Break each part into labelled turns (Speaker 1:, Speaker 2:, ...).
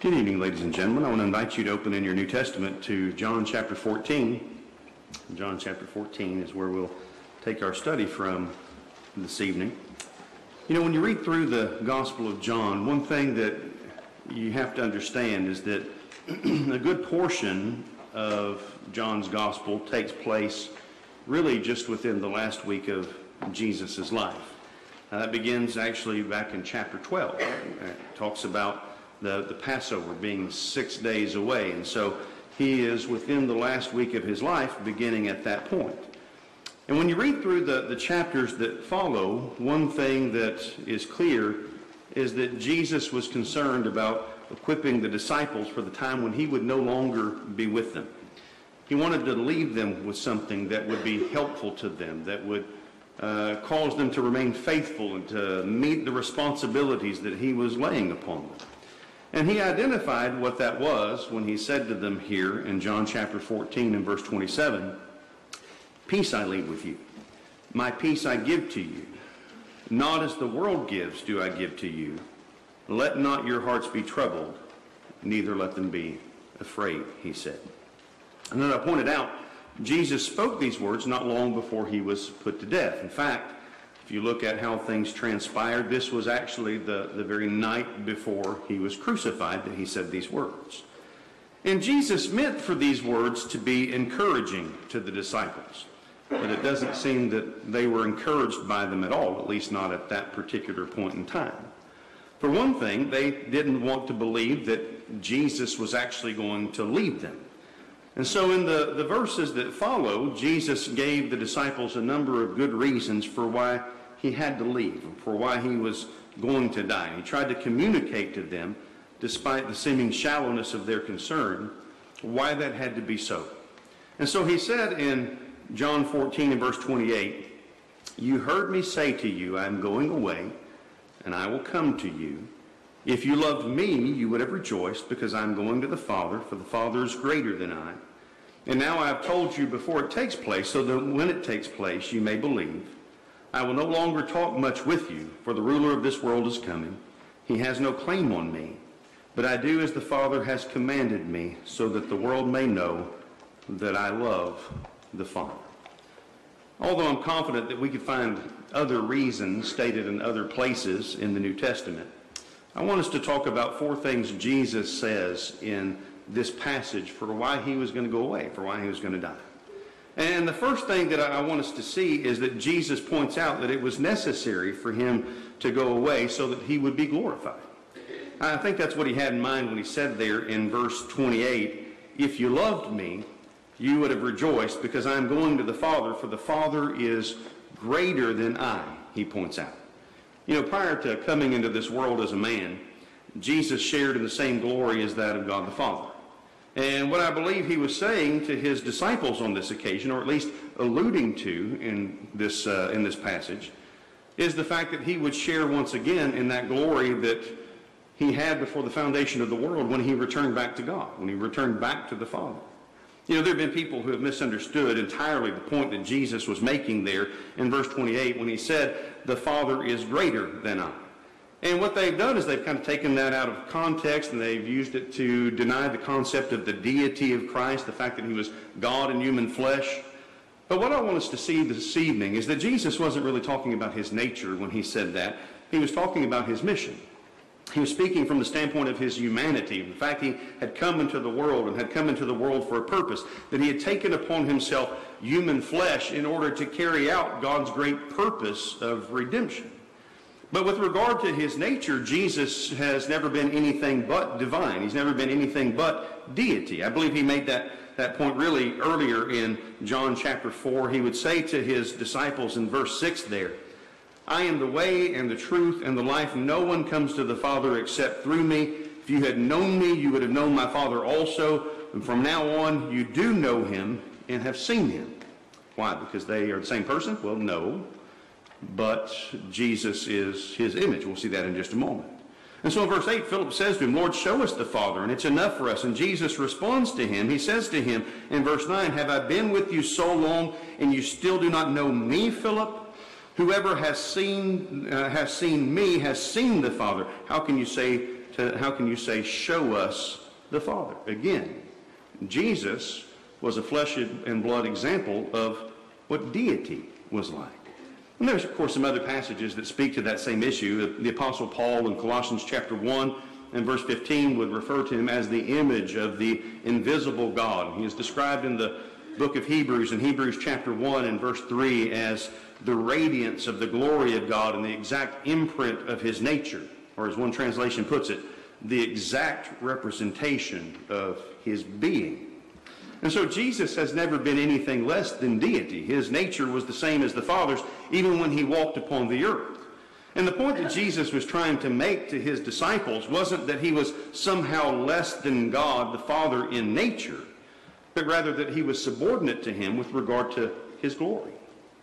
Speaker 1: Good evening, ladies and gentlemen. I want to invite you to open in your New Testament to John chapter 14. John chapter 14 is where we'll take our study from this evening. You know, when you read through the Gospel of John, one thing that you have to understand is that a good portion of John's Gospel takes place really just within the last week of Jesus' life. That begins actually back in chapter 12. It talks about the Passover being 6 days away. And so he is within the last week of his life, beginning at that point. And when you read through the chapters that follow, one thing that is clear is that Jesus was concerned about equipping the disciples for the time when he would no longer be with them. He wanted to leave them with something that would be helpful to them, that would cause them to remain faithful and to meet the responsibilities that he was laying upon them. And he identified what that was when he said to them here in John chapter 14 and verse 27, "Peace I leave with you. My peace I give to you. Not as the world gives do I give to you. Let not your hearts be troubled, neither let them be afraid," he said. And then I pointed out, Jesus spoke these words not long before he was put to death. In fact, if you look at how things transpired, this was actually the very night before he was crucified that he said these words. And Jesus meant for these words to be encouraging to the disciples. But it doesn't seem that they were encouraged by them at all, at least not at that particular point in time. For one thing, they didn't want to believe that Jesus was actually going to leave them. And so in the verses that follow, Jesus gave the disciples a number of good reasons for why he had to leave, for why he was going to die. He tried to communicate to them, despite the seeming shallowness of their concern, why that had to be so. And so he said in John 14 and verse 28, "You heard me say to you, I am going away, and I will come to you. If you loved me, you would have rejoiced, because I am going to the Father, for the Father is greater than I. And now I have told you before it takes place, so that when it takes place, you may believe. I will no longer talk much with you, for the ruler of this world is coming. He has no claim on me, but I do as the Father has commanded me, so that the world may know that I love the Father." Although I'm confident that we could find other reasons stated in other places in the New Testament, I want us to talk about four things Jesus says in this passage for why he was going to go away, for why he was going to die. And the first thing that I want us to see is that Jesus points out that it was necessary for him to go away so that he would be glorified. I think that's what he had in mind when he said there in verse 28, "If you loved me, you would have rejoiced, because I am going to the Father, for the Father is greater than I," he points out. You know, prior to coming into this world as a man, Jesus shared in the same glory as that of God the Father. And what I believe he was saying to his disciples on this occasion, or at least alluding to in this passage, is the fact that he would share once again in that glory that he had before the foundation of the world when he returned back to God, when he returned back to the Father. You know, there have been people who have misunderstood entirely the point that Jesus was making there in verse 28 when he said, "The Father is greater than I." And what they've done is they've kind of taken that out of context, and they've used it to deny the concept of the deity of Christ, the fact that he was God in human flesh. But what I want us to see this evening is that Jesus wasn't really talking about his nature when he said that. He was talking about his mission. He was speaking from the standpoint of his humanity. In fact, he had come into the world and had come into the world for a purpose, that he had taken upon himself human flesh in order to carry out God's great purpose of redemption. But with regard to his nature, Jesus has never been anything but divine. He's never been anything but deity. I believe he made that point really earlier in John chapter 4. He would say to his disciples in verse 6 there, "I am the way and the truth and the life. No one comes to the Father except through me. If you had known me, you would have known my Father also. And from now on, you do know him and have seen him." Why? Because they are the same person? Well, no. But Jesus is his image. We'll see that in just a moment. And so in verse 8, Philip says to him, "Lord, show us the Father, and it's enough for us." And Jesus responds to him. He says to him in verse 9, "Have I been with you so long, and you still do not know me, Philip? Whoever has seen me has seen the Father. How can you say, say, show us the Father? Again, Jesus was a flesh and blood example of what deity was like. And there's, of course, some other passages that speak to that same issue. The Apostle Paul in Colossians chapter 1 and verse 15 would refer to him as the image of the invisible God. He is described in the book of Hebrews, in Hebrews chapter 1 and verse 3, as the radiance of the glory of God and the exact imprint of his nature, or as one translation puts it, the exact representation of his being. And so Jesus has never been anything less than deity. His nature was the same as the Father's, even when he walked upon the earth. And the point that Jesus was trying to make to his disciples wasn't that he was somehow less than God, the Father, in nature, but rather that he was subordinate to him with regard to his glory.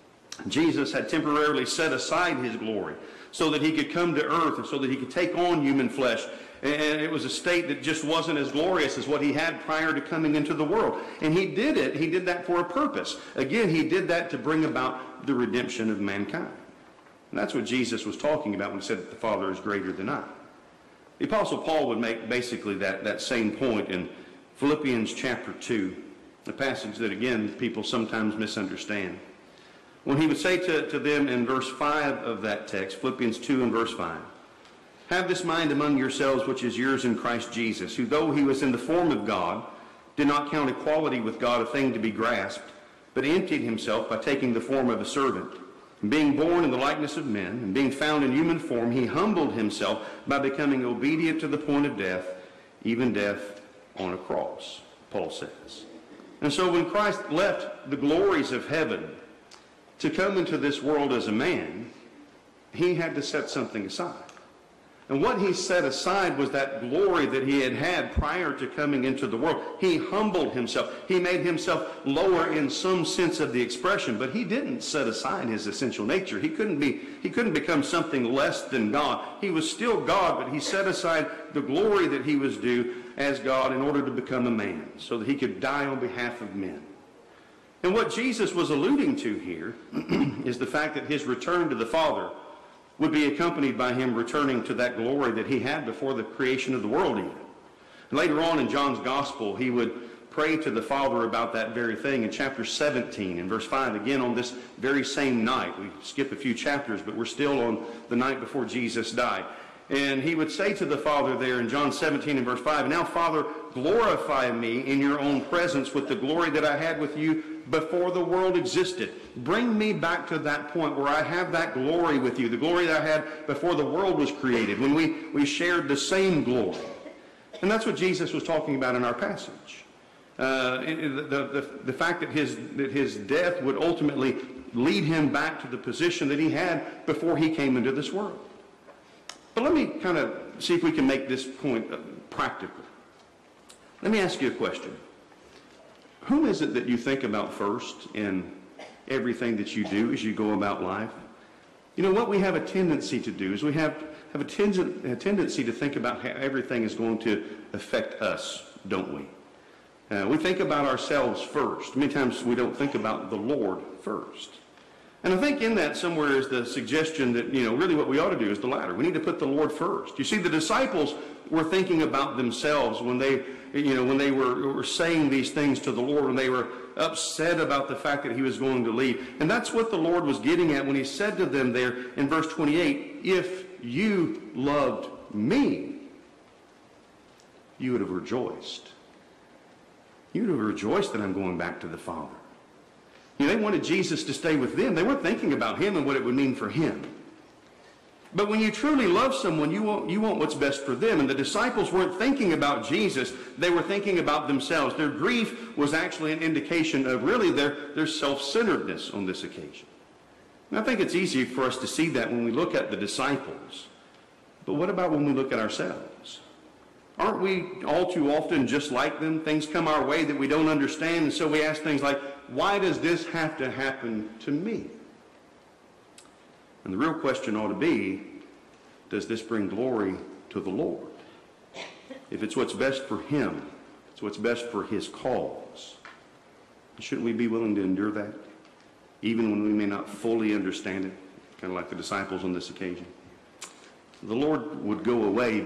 Speaker 1: Jesus had temporarily set aside his glory so that he could come to earth and so that he could take on human flesh. And it was a state that just wasn't as glorious as what he had prior to coming into the world. And he did it. He did that for a purpose. Again, he did that to bring about the redemption of mankind. And that's what Jesus was talking about when he said that the Father is greater than I. The Apostle Paul would make basically that same point in Philippians chapter 2, a passage that, again, people sometimes misunderstand. When he would say to them in verse 5 of that text, Philippians 2 and verse 5, have this mind among yourselves which is yours in Christ Jesus, who though he was in the form of God, did not count equality with God a thing to be grasped, but emptied himself by taking the form of a servant. And being born in the likeness of men, and being found in human form, he humbled himself by becoming obedient to the point of death, even death on a cross, Paul says. And so when Christ left the glories of heaven to come into this world as a man, he had to set something aside. And what he set aside was that glory that he had had prior to coming into the world. He humbled himself. He made himself lower in some sense of the expression, but he didn't set aside his essential nature. He couldn't become something less than God. He was still God, but he set aside the glory that he was due as God in order to become a man, so that he could die on behalf of men. And what Jesus was alluding to here is the fact that his return to the Father would be accompanied by him returning to that glory that he had before the creation of the world even. And later on in John's Gospel, he would pray to the Father about that very thing in chapter 17 and verse 5, again on this very same night. We skip a few chapters, but we're still on the night before Jesus died. And he would say to the Father there in John 17 and verse 5, now, Father, glorify me in your own presence with the glory that I had with you before the world existed. Bring me back to that point where I have that glory with you, the glory that I had before the world was created, when we shared the same glory. And that's what Jesus was talking about in our passage. The fact that his death would ultimately lead him back to the position that he had before he came into this world. But let me kind of see if we can make this point practical. Let me ask you a question. Who is it that you think about first in everything that you do as you go about life? You know, what we have a tendency to do is we have a tendency to think about how everything is going to affect us, don't we? We think about ourselves first. Many times we don't think about the Lord first. And I think in that somewhere is the suggestion that, really what we ought to do is the latter. We need to put the Lord first. You see, the disciples were thinking about themselves when they were saying these things to the Lord, when they were upset about the fact that he was going to leave. And that's what the Lord was getting at when he said to them there in verse 28, if you loved me, you would have rejoiced. You would have rejoiced that I'm going back to the Father. They wanted Jesus to stay with them. They weren't thinking about him and what it would mean for him. But when you truly love someone, you want what's best for them. And the disciples weren't thinking about Jesus. They were thinking about themselves. Their grief was actually an indication of really their self-centeredness on this occasion. And I think it's easy for us to see that when we look at the disciples. But what about when we look at ourselves? Aren't we all too often just like them? Things come our way that we don't understand, and so we ask things like, why does this have to happen to me? And the real question ought to be, does this bring glory to the Lord? If it's what's best for him, it's what's best for his cause, shouldn't we be willing to endure that, even when we may not fully understand it, kind of like the disciples on this occasion? The Lord would go away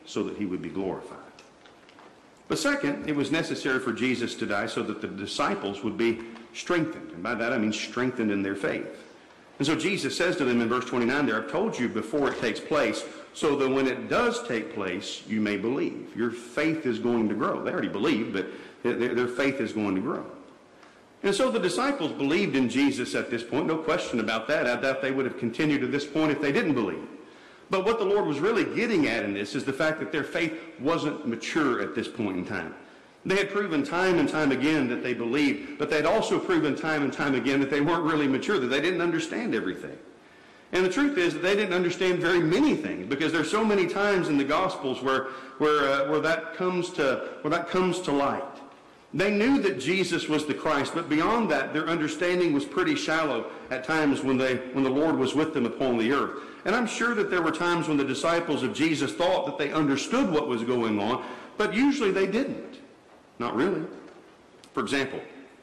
Speaker 1: so that he would be glorified. But second, it was necessary for Jesus to die so that the disciples would be strengthened. And by that I mean strengthened in their faith. And so Jesus says to them in verse 29 there, I've told you before it takes place, so that when it does take place, you may believe. Your faith is going to grow. They already believed, but their faith is going to grow. And so the disciples believed in Jesus at this point. No question about that. I doubt they would have continued to this point if they didn't believe. But what the Lord was really getting at in this is the fact that their faith wasn't mature at this point in time. They had proven time and time again that they believed, but they had also proven time and time again that they weren't really mature, that they didn't understand everything. And the truth is that they didn't understand very many things, because there's so many times in the Gospels where that comes to light. They knew that Jesus was the Christ, but beyond that, their understanding was pretty shallow at times when the Lord was with them upon the earth. And I'm sure that there were times when the disciples of Jesus thought that they understood what was going on, but usually they didn't. Not really. For example,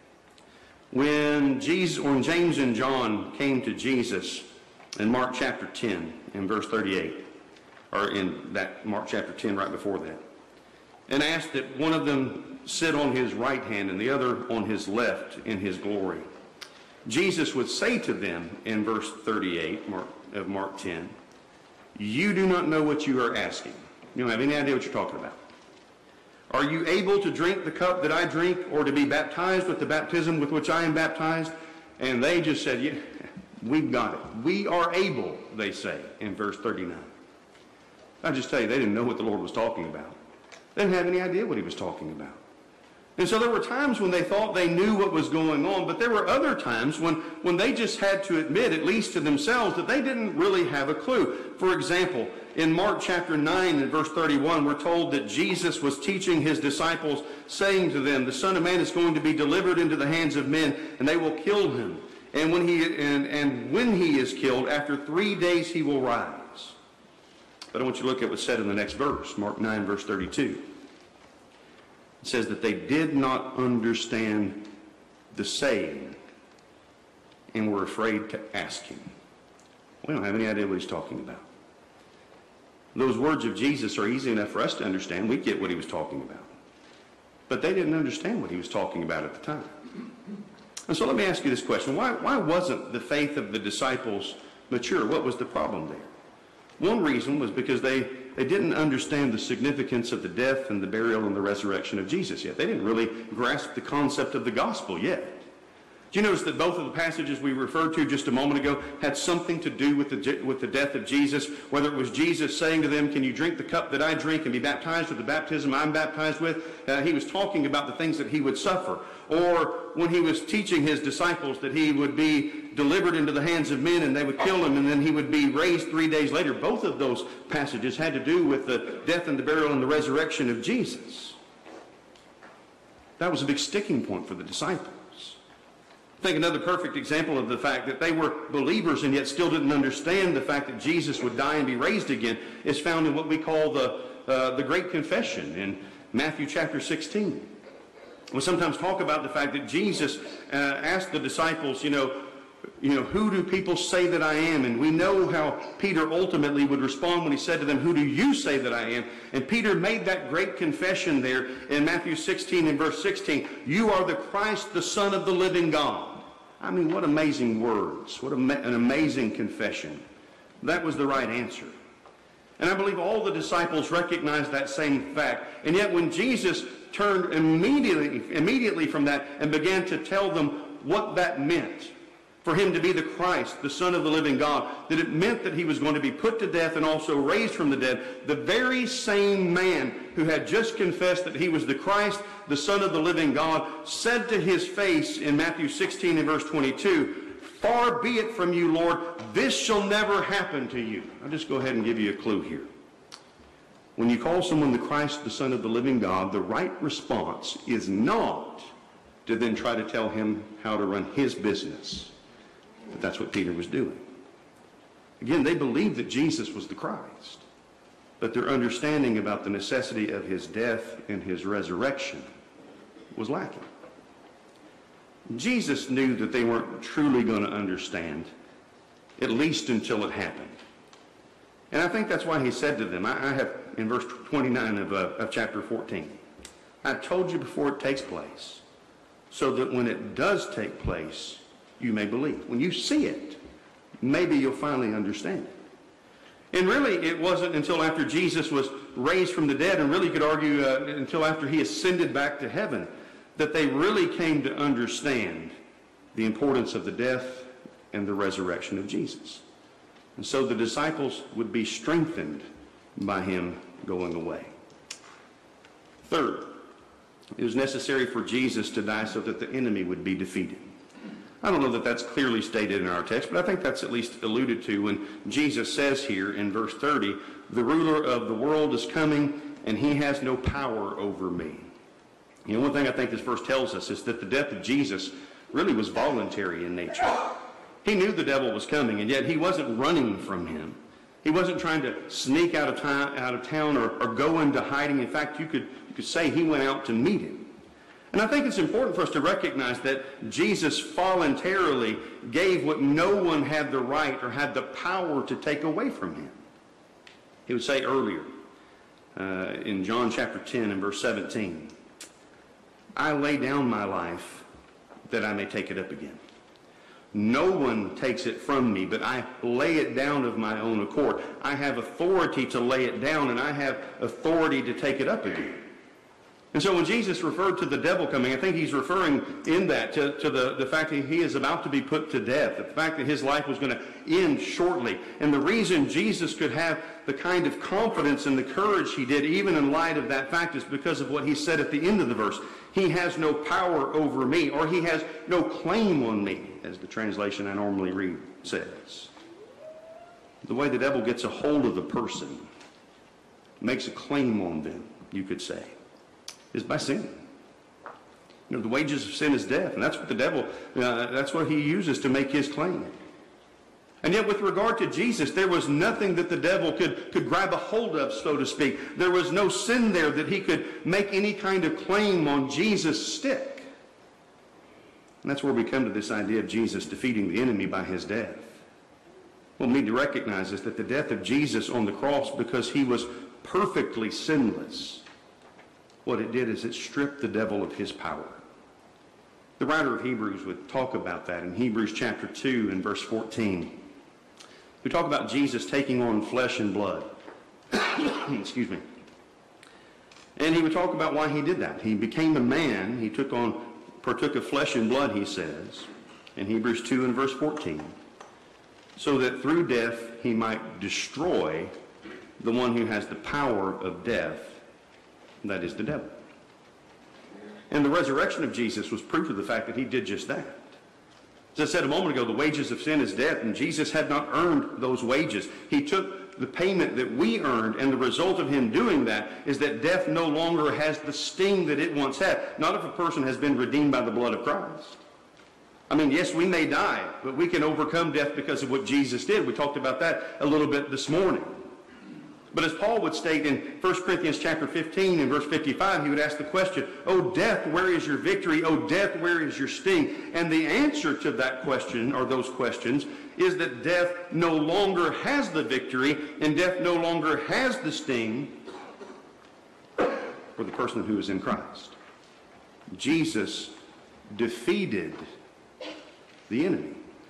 Speaker 1: when James and John came to Jesus in Mark chapter 10 in verse 38, or in that Mark chapter 10 right before that, and asked that one of them sit on his right hand and the other on his left in his glory, Jesus would say to them in verse 38 of Mark 10, you do not know what you are asking. You don't have any idea what you're talking about. Are you able to drink the cup that I drink, or to be baptized with the baptism with which I am baptized? And they just said, yeah, we've got it. We are able, they say in verse 39. I just tell you, they didn't know what the Lord was talking about. They didn't have any idea what he was talking about. And so there were times when they thought they knew what was going on, but there were other times when they just had to admit, at least to themselves, that they didn't really have a clue. For example, in Mark chapter 9 and verse 31, we're told that Jesus was teaching his disciples, saying to them, the Son of Man is going to be delivered into the hands of men, and they will kill him. And when he is killed, after 3 days he will rise. But I want you to look at what's said in the next verse, Mark 9, verse 32. It says that they did not understand the saying and were afraid to ask him. We don't have any idea what he's talking about. Those words of Jesus are easy enough for us to understand. We get what he was talking about. But they didn't understand what he was talking about at the time. And so let me ask you this question. Why wasn't the faith of the disciples mature? What was the problem there? One reason was because they didn't understand the significance of the death and the burial and the resurrection of Jesus yet. They didn't really grasp the concept of the gospel yet. Do you notice that both of the passages we referred to just a moment ago had something to do with the death of Jesus? Whether it was Jesus saying to them, can you drink the cup that I drink and be baptized with the baptism I'm baptized with? He was talking about the things that he would suffer. Or when he was teaching his disciples that he would be delivered into the hands of men and they would kill him and then he would be raised 3 days later. Both of those passages had to do with the death and the burial and the resurrection of Jesus. That was a big sticking point for the disciples. I think another perfect example of the fact that they were believers and yet still didn't understand the fact that Jesus would die and be raised again is found in what we call the Great Confession in Matthew chapter 16. We sometimes talk about the fact that Jesus asked the disciples, who do people say that I am? And we know how Peter ultimately would respond when he said to them, who do you say that I am? And Peter made that great confession there in Matthew 16 and verse 16. You are the Christ, the Son of the living God. I mean, what amazing words. What an amazing confession. That was the right answer. And I believe all the disciples recognized that same fact. And yet when Jesus turned immediately from that and began to tell them what that meant, for him to be the Christ, the Son of the living God, that it meant that he was going to be put to death and also raised from the dead, the very same man who had just confessed that he was the Christ, the Son of the living God, said to his face in Matthew 16 and verse 22, far be it from you, Lord, this shall never happen to you. I'll just go ahead and give you a clue here. When you call someone the Christ, the Son of the living God, the right response is not to then try to tell him how to run his business. But that's what Peter was doing. Again, they believed that Jesus was the Christ, but their understanding about the necessity of his death and his resurrection was lacking. Jesus knew that they weren't truly going to understand, at least until it happened. And I think that's why he said to them, I have in verse 29 of chapter 14, I told you before it takes place, so that when it does take place, you may believe. When you see it, maybe you'll finally understand it. And really, it wasn't until after Jesus was raised from the dead, and really you could argue until after he ascended back to heaven, that they really came to understand the importance of the death and the resurrection of Jesus. And so the disciples would be strengthened by him going away. Third, it was necessary for Jesus to die so that the enemy would be defeated. I don't know that that's clearly stated in our text, but I think that's at least alluded to when Jesus says here in verse 30, the ruler of the world is coming and he has no power over me. You know, one thing I think this verse tells us is that the death of Jesus really was voluntary in nature. He knew the devil was coming, and yet he wasn't running from him. He wasn't trying to sneak out of town or go into hiding. In fact, you could say he went out to meet him. And I think it's important for us to recognize that Jesus voluntarily gave what no one had the right or had the power to take away from him. He would say earlier in John chapter 10 and verse 17, I lay down my life that I may take it up again. No one takes it from me, but I lay it down of my own accord. I have authority to lay it down, and I have authority to take it up again. And so when Jesus referred to the devil coming, I think he's referring in that to the fact that he is about to be put to death, the fact that his life was going to end shortly. And the reason Jesus could have the kind of confidence and the courage he did, even in light of that fact, is because of what he said at the end of the verse. He has no power over me, or he has no claim on me, as the translation I normally read says. The way the devil gets a hold of the person, makes a claim on them, you could say, is by sin. You know, the wages of sin is death, and that's what the devil, that's what he uses to make his claim. And yet with regard to Jesus, there was nothing that the devil could grab a hold of, so to speak. There was no sin there that he could make any kind of claim on Jesus' stick. And that's where we come to this idea of Jesus defeating the enemy by his death. What we need to recognize is that the death of Jesus on the cross, because he was perfectly sinless, what it did is it stripped the devil of his power. The writer of Hebrews would talk about that in Hebrews chapter 2 and verse 14. We talk about Jesus taking on flesh and blood. Excuse me. And he would talk about why he did that. He became a man. He partook of flesh and blood, he says, in Hebrews 2 and verse 14, so that through death he might destroy the one who has the power of death, that is the devil. And the resurrection of Jesus was proof of the fact that he did just that. As I said a moment ago, the wages of sin is death, and Jesus had not earned those wages. He took the payment that we earned, and the result of him doing that is that death no longer has the sting that it once had. Not if a person has been redeemed by the blood of Christ. I mean, yes, we may die, but we can overcome death because of what Jesus did. We talked about that a little bit this morning. But as Paul would state in 1 Corinthians chapter 15 and verse 55, he would ask the question, "O death, where is your victory? O death, where is your sting?" And the answer to that question, or those questions, is that death no longer has the victory and death no longer has the sting for the person who is in Christ. Jesus defeated the enemy.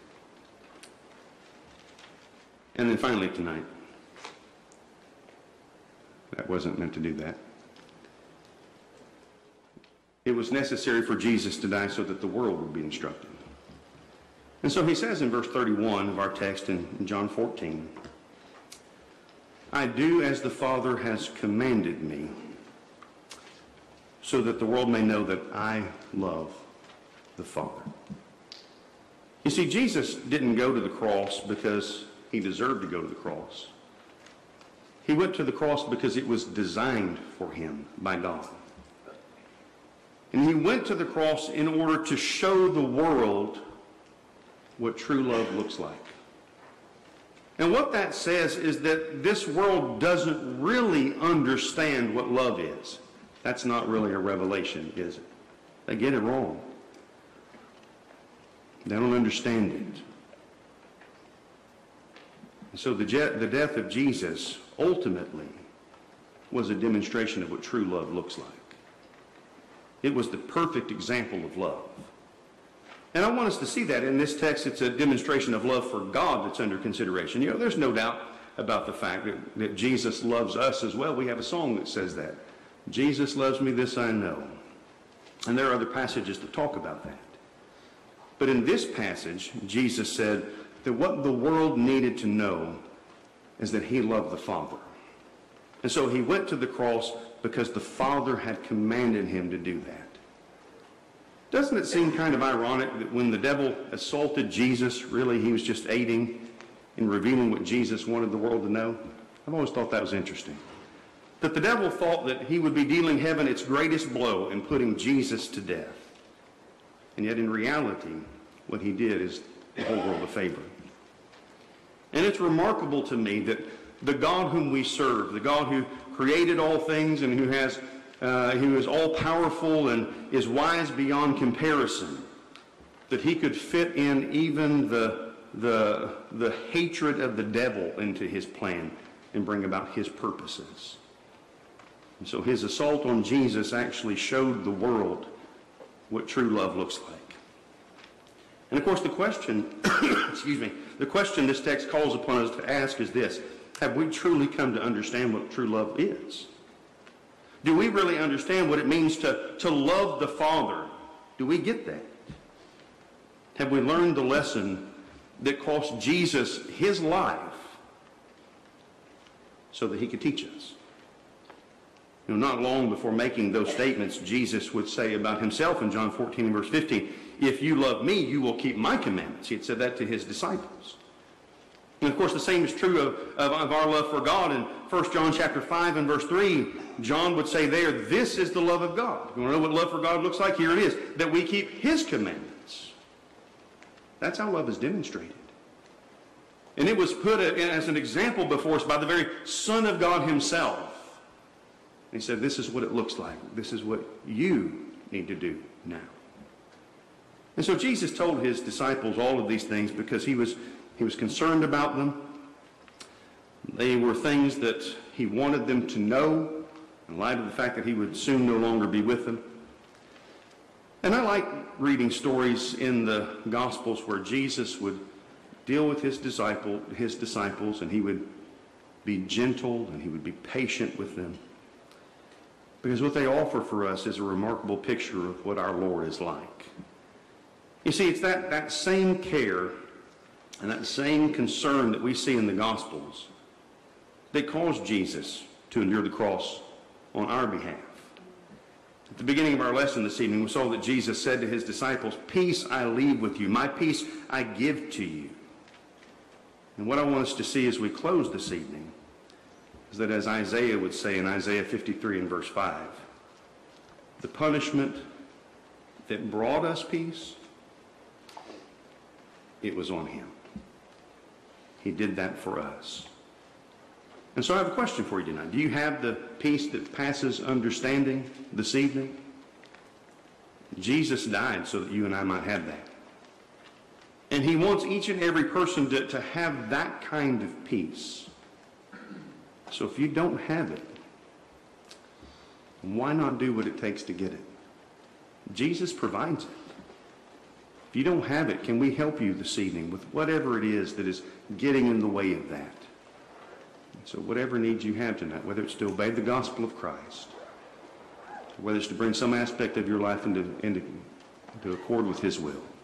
Speaker 1: And then finally tonight, that wasn't meant to do that. It was necessary for Jesus to die so that the world would be instructed. And so he says in verse 31 of our text in John 14, I do as the Father has commanded me, so that the world may know that I love the Father. You see, Jesus didn't go to the cross because he deserved to go to the cross. He went to the cross because it was designed for him by God. And he went to the cross in order to show the world what true love looks like. And what that says is that this world doesn't really understand what love is. That's not really a revelation, is it? They get it wrong. They don't understand it. And so the death of Jesus ultimately was a demonstration of what true love looks like. It was the perfect example of love. And I want us to see that in this text. It's a demonstration of love for God that's under consideration. You know, there's no doubt about the fact that Jesus loves us as well. We have a song that says that. Jesus loves me, this I know. And there are other passages that talk about that. But in this passage, Jesus said that what the world needed to know is that he loved the Father. And so he went to the cross because the Father had commanded him to do that. Doesn't it seem kind of ironic that when the devil assaulted Jesus, really he was just aiding in revealing what Jesus wanted the world to know? I've always thought that was interesting. That the devil thought that he would be dealing heaven its greatest blow in putting Jesus to death. And yet in reality, what he did is the whole world a favor. And it's remarkable to me that the God whom we serve, the God who created all things and who is all-powerful and is wise beyond comparison, that he could fit in even the hatred of the devil into his plan and bring about his purposes. And so his assault on Jesus actually showed the world what true love looks like. And of course the question, the question this text calls upon us to ask is this: have we truly come to understand what true love is? Do we really understand what it means to love the Father? Do we get that? Have we learned the lesson that cost Jesus his life so that he could teach us? You know, not long before making those statements, Jesus would say about himself in John 14 and verse 15, "If you love me, you will keep my commandments." He had said that to his disciples. And of course, the same is true of our love for God. In 1 John chapter 5 and verse 3, John would say there, "This is the love of God." You want to know what love for God looks like? Here it is, that we keep his commandments. That's how love is demonstrated. And it was put as an example before us by the very Son of God himself. He said, this is what it looks like. This is what you need to do now. And so Jesus told his disciples all of these things because he was concerned about them. They were things that he wanted them to know in light of the fact that he would soon no longer be with them. And I like reading stories in the Gospels where Jesus would deal with his disciples, and he would be gentle and he would be patient with them. Because what they offer for us is a remarkable picture of what our Lord is like. You see, it's that same care and that same concern that we see in the Gospels that caused Jesus to endure the cross on our behalf. At the beginning of our lesson this evening, we saw that Jesus said to his disciples, "Peace I leave with you, my peace I give to you." And what I want us to see as we close this evening is that, as Isaiah would say in Isaiah 53 and verse 5, the punishment that brought us peace, it was on him. He did that for us. And so I have a question for you tonight. Do you have the peace that passes understanding this evening? Jesus died so that you and I might have that. And he wants each and every person to have that kind of peace. So if you don't have it, why not do what it takes to get it? Jesus provides it. If you don't have it, can we help you this evening with whatever it is that is getting in the way of that? So whatever needs you have tonight, whether it's to obey the gospel of Christ, whether it's to bring some aspect of your life into accord with his will,